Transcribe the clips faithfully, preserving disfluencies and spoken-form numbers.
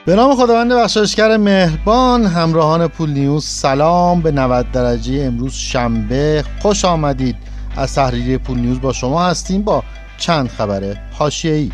به نام خداوند بخشایشگر مهربان، همراهان پول نیوز سلام. به نود درجه امروز شنبه خوش آمدید. از تحریریه پول نیوز با شما هستیم با چند خبر حاشیه‌ای.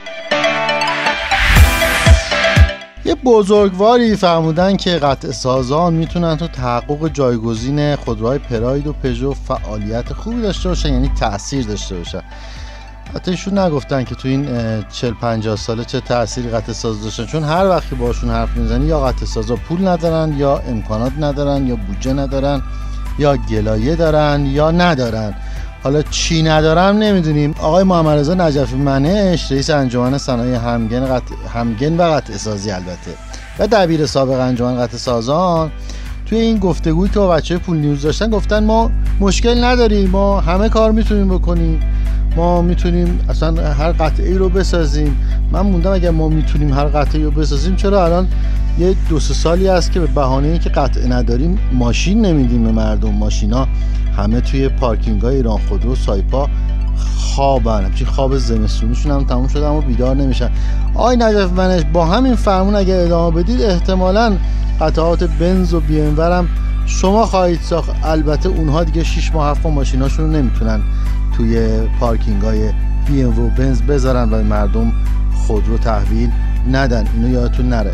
یه بزرگواری فرمودن که قطع سازان میتونن تو تحقق جایگزین خودروهای پراید و پژو فعالیت خوبی داشته باشن، یعنی تأثیر داشته باشن. حتی ایشون نگفتن که تو این چهل پنجاه ساله چه تأثیری قطع ساز داشتن، چون هر وقتی باشون حرف میزنی یا قطع سازا پول ندارن یا امکانات ندارن یا بودجه ندارن یا گلایه دارن یا ندارن. حالا چی ندارم نمیدونیم. آقای محمد رضا نجفی منش، رئیس انجمن صنایع همگن قطع همگن و قطع سازی البته و دبیر سابق انجمن قطع سازان، توی این گفتگویی که با بچه‌های پول نیوز داشتن گفتن ما مشکل نداریم، ما همه کار میتونیم بکنیم، ما میتونیم اصلا هر قطعه رو بسازیم. من موندم اگر ما میتونیم هر قطعه رو بسازیم، چرا الان یه دو سه سالی هست که به بهانه اینکه قطعه نداریم ماشین نمیدیم به مردم؟ ماشینا همه توی پارکینگ‌های ایران خودرو و سایپا خوابن، همچین خواب زمستونیشون هم تموم شده اما بیدار نمیشن. آی نجف منش، با همین فرمون اگه ادامه بدید احتمالاً قطعات بنز و بی ام و هم شما خواهید ساخت. البته اونها دیگه شش ماه هفت ماه ماشیناشون رو نمیتونن توی پارکینگ‌های بی ام و بنز بذارن و مردم خودرو تحویل ندن. اینو یادتون نره.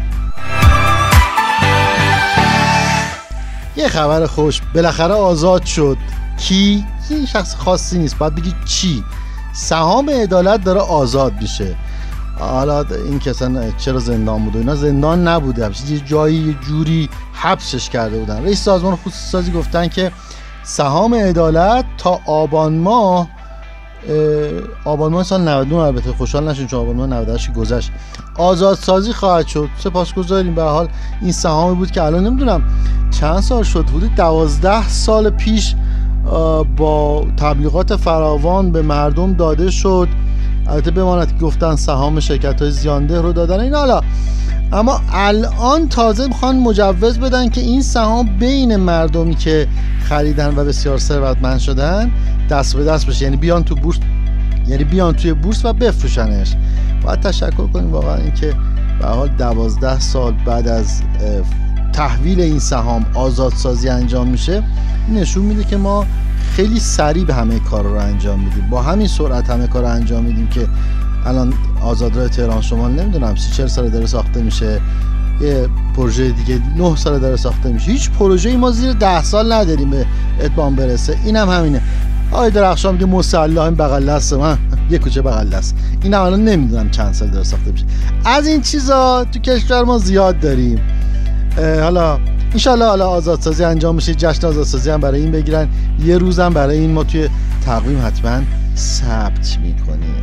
یه خبر خوش، بالاخره آزاد شد. کی؟ یه شخص خاصی نیست، باید بگی چی. سهام عدالت داره آزاد میشه. حالا این که اصلا چرا زندان بود و اینا، زندان نبوده، یه جایی یه جوری حبسش کرده بودن. رئیس سازمان خصوصی سازی گفتن که سهام عدالت تا آبان ماه آبان ماه سال نود و نه، البته خوشحال نشین چون آبان ماه نود و هشت گذشت، آزادسازی خواهد شد. سپاسگزاریم. به حال این سهامی بود که الان نمیدونم چند سال شد، حدود دوازده سال پیش با تبلیغات فراوان به مردم داده شد. البته بماند که گفتن سهام شرکت‌های زیانده رو دادن این حالا، اما الان تازه میخوان مجوز بدن که این سهام بین مردمی که خریدن و بسیار ثروتمند شدن دست به دست بشه، یعنی بیان تو بورس، یعنی بیان توی بورس و بفروشنش. باید تشکر کنیم واقعا اینکه به حال دوازده سال بعد از تحویل این سهام آزادسازی انجام میشه. نشون میده که ما خیلی سریع به همه کار رو انجام میدیم، با همین سرعت همه کار رو انجام میدیم که الان آزادراه تهران شمال نمیدونم سی چهل سال داره ساخته میشه، یه پروژه دیگه نه سال داره ساخته میشه. هیچ پروژه‌ای ما زیر ده سال نداریم به اتمام برسه. اینم هم همینه. آقای درخشان میگه مصلی این بغل دست من یه کوچه بغل دست، اینم الان نمیدونم چند سال داره ساخته میشه. از این چیزا تو کشور ما زیاد داریم. حالا انشالله حالا آزادسازی انجام میشه، جشن آزادسازی هم برای این بگیرن، یه روزم برای این ما توی تقویم حتما ثبت میکنیم.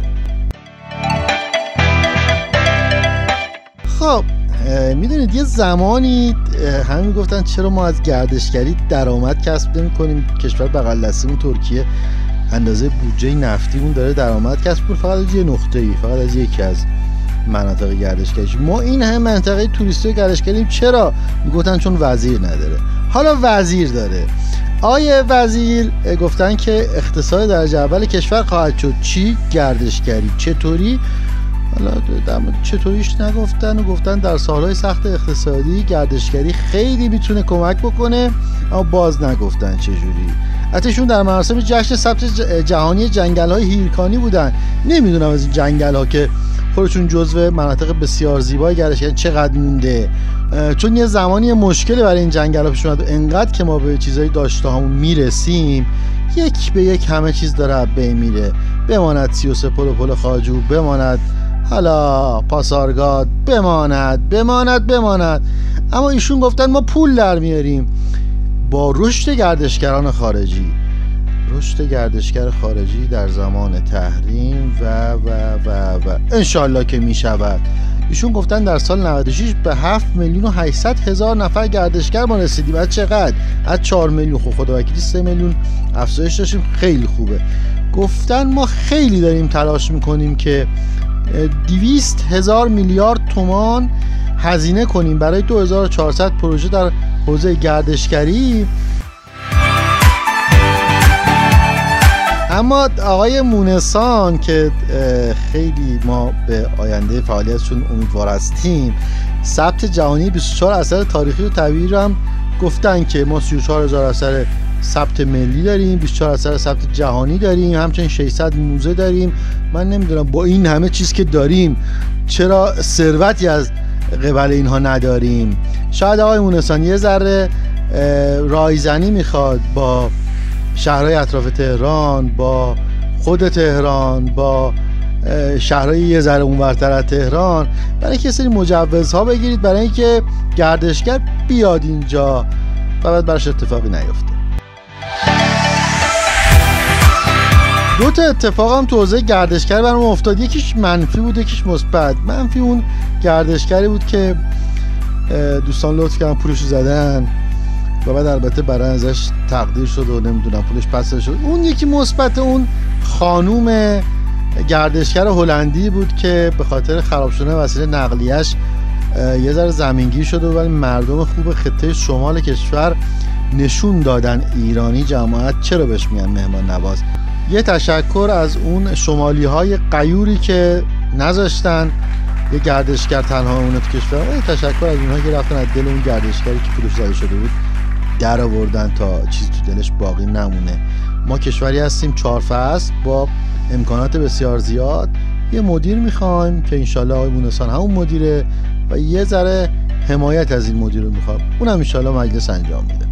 خب میدونید یه زمانی همه میگفتن چرا ما از گردشگری درآمد کسب نمی‌کنیم؟ کشور بغل دستمون ترکیه اندازه بودجه نفتیمون داره درآمد کسب می‌کنه، فقط از یه نقطه‌ای، فقط از یکی از مناطق گردشگری. ما این همه منطقه توریستی گردشگریم. چرا؟ میگفتن چون وزیر نداره. حالا وزیر داره. آیه وزیر گفتن که اقتصاد درجه اول کشور خواهد شد. چی؟ گردشگری. چطوری؟ حالا در مورد چطوریش نگفتن و گفتن در سالهای سخت اقتصادی گردشگری خیلی میتونه کمک بکنه، اما باز نگفتن چجوری. حتیشون در مراسم جشن ثبت جهانی جنگل‌های هیرکانی بودن. نمیدونم از این جنگل‌ها که خودشون جزو مناطق بسیار زیبای گردشگری چقدر مونده، چون یه زمانی مشکلی برای این جنگل‌ها پیش اومد و انقدر که ما به چیزای داشته هامون میرسیم یک به یک همه چیز داره از بین میره. بماند سی و سه پل و پل خواجو، بماند حالا پاسارگاد، بماند بماند بماند اما ایشون گفتن ما پول در میاریم با رشد گردشگران خارجی. رشد گردشگر خارجی در زمان تحریم و و و و انشالله که میشود. ایشون گفتن در سال نود و شش به هفت میلیون و هشتصد هزار نفر گردشگر ما رسیدیم. از چقدر؟ از چهار میلیون. خب خدا وکیلی سه میلیون افزایش داشتیم، خیلی خوبه. گفتن ما خیلی داریم تلاش میکنیم که دویست هزار میلیارد تومان هزینه کنیم برای دو هزار و چهارصد پروژه در حوزه گردشگری. اما آقای مونسان که خیلی ما به آینده فعالیتشون امیدوار هستیم، ثبت جهانی بیست و چهار اثر تاریخی و طبیعی رو هم گفتن که ما سی و چهار هزار اثر ثبت ملی داریم، بیست و چهار اثر ثبت جهانی داریم، همچنین ششصد موزه داریم. من نمیدونم با این همه چیز که داریم چرا ثروتی از قبل اینها نداریم. شاید آقای مونسان یه ذره رایزنی میخواد با شهرهای اطراف تهران، با خود تهران، با شهرهای یه ذره اونورتر از تهران، برای اینکه سری مجوزها بگیرید برای اینکه گردشگر بیاد اینجا و بعد براش اتفاقی نیفته. دو تا اتفاق هم تو حوزه گردشگری برام افتاد، یکیش منفی بود یکیش مثبت. منفی اون گردشگری بود که دوستان لطف کردن پولش زدن و بعد البته برای ازش تقدیر شد و نمیدونم پولش پس شد. اون یکی مثبت اون خانوم گردشگر هلندی بود که به خاطر خراب شدن وسیله نقلیه‌اش یه ذره زمینگیر شده ولی مردم خوب خطه شمال کشور نشون دادن ایرانی جماعت چرا بهش میگن مهمان نواز. یه تشکر از اون شمالی های غیوری که نذاشتن یه گردشگر تنها اون تو کشور، و یه تشکر از اونها که رفتن از دل اون گردشگری که پولش زده شده بود در آوردن تا چیز تو دلش باقی نمونه. ما کشوری هستیم چهار فصل با امکانات بسیار زیاد، یه مدیر میخوایم که انشالله آقای مونسان همون مدیره و یه ذره حمایت از این مدیر رو میخوام، اونم انشالله مجلس انجام میده.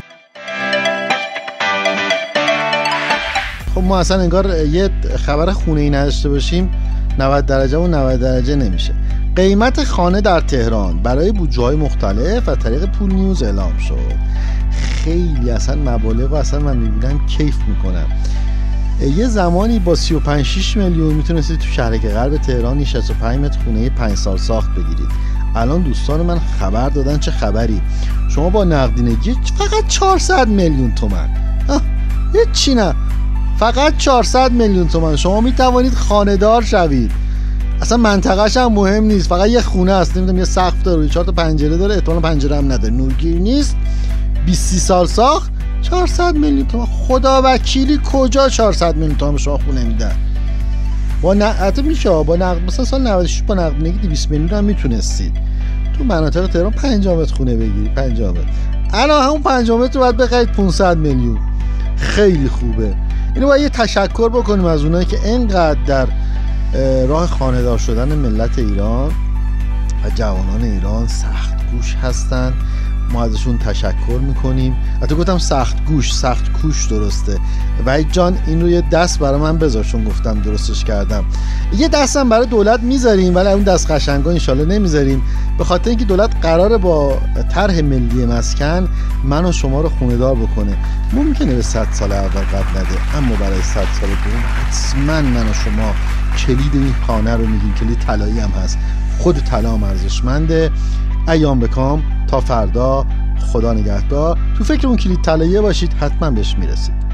خب ما اصلا انگار یه خبر خونه ای نداشته باشیم، نود درجه و نود درجه نمیشه. قیمت خانه در تهران برای بودجه‌های مختلف از طریق پول نیوز اعلام شد. خیلی اصلا مبالغ و اصلا من میبینم کیف میکنم. یه زمانی با سی و پنج شش میلیون میتونستید تو شهرک غرب تهران شصت و پنج متر خونه پنج سال ساخت بگیرید. الان دوستان من خبر دادن چه خبری، شما با نقدینگی فقط چهارصد میلیون تومان، یه چی نه، فقط چهارصد میلیون تومان شما میتوانید خانه‌دار شوید. اصلا منطقه‌ش هم مهم نیست، فقط یه خونه است، نمیدونم یه سقف داره، چهار تا پنجره داره، احتمالاً پنجره هم نداره، نورگیر نیست، بیست سال ساخت، چهارصد میلیون تومان. خدا وکیلی کجا چهارصد میلیون تومان شما خونه میدن؟ با نقد میشه، با نقد مثلا سال نود و شش با نقدینگی دویست میلیون هم میتونستید تو مناطق تهران پنجاه متر خونه بگیرید. پنجاه متر الان همون پنجاه متر رو باید بخرید پانصد میلیون. خیلی خوبه. اینو باید یه تشکر بکنیم از اونایی که اینقدر در راه خانه‌دار شدن ملت ایران و جوانان ایران سخت گوش هستن. ما ازشون تشکر میکنیم. حتی گفتم سخت گوش، سخت کوش درسته. وحید جان این رو یه دست برای من بذار، چون گفتم درستش کردم. یه دستم برای دولت میذاریم ولی اون دست قشنگا انشالله نمیذاریم، به خاطر اینکه دولت قراره با طرح ملی مسکن من و شما رو خونه‌دار بکنه. ممکنه به صد سال اول قبل نده، اما برای صد سال دوم حتما من و شما کلید این خانه رو میگیم. کلید طلایی هم هست، خود طلا هم ارزشمنده. ایام بکام تا فردا، خدا نگهدار. تو فکر اون کلید طلاییه باشید، حتما بهش میرسید.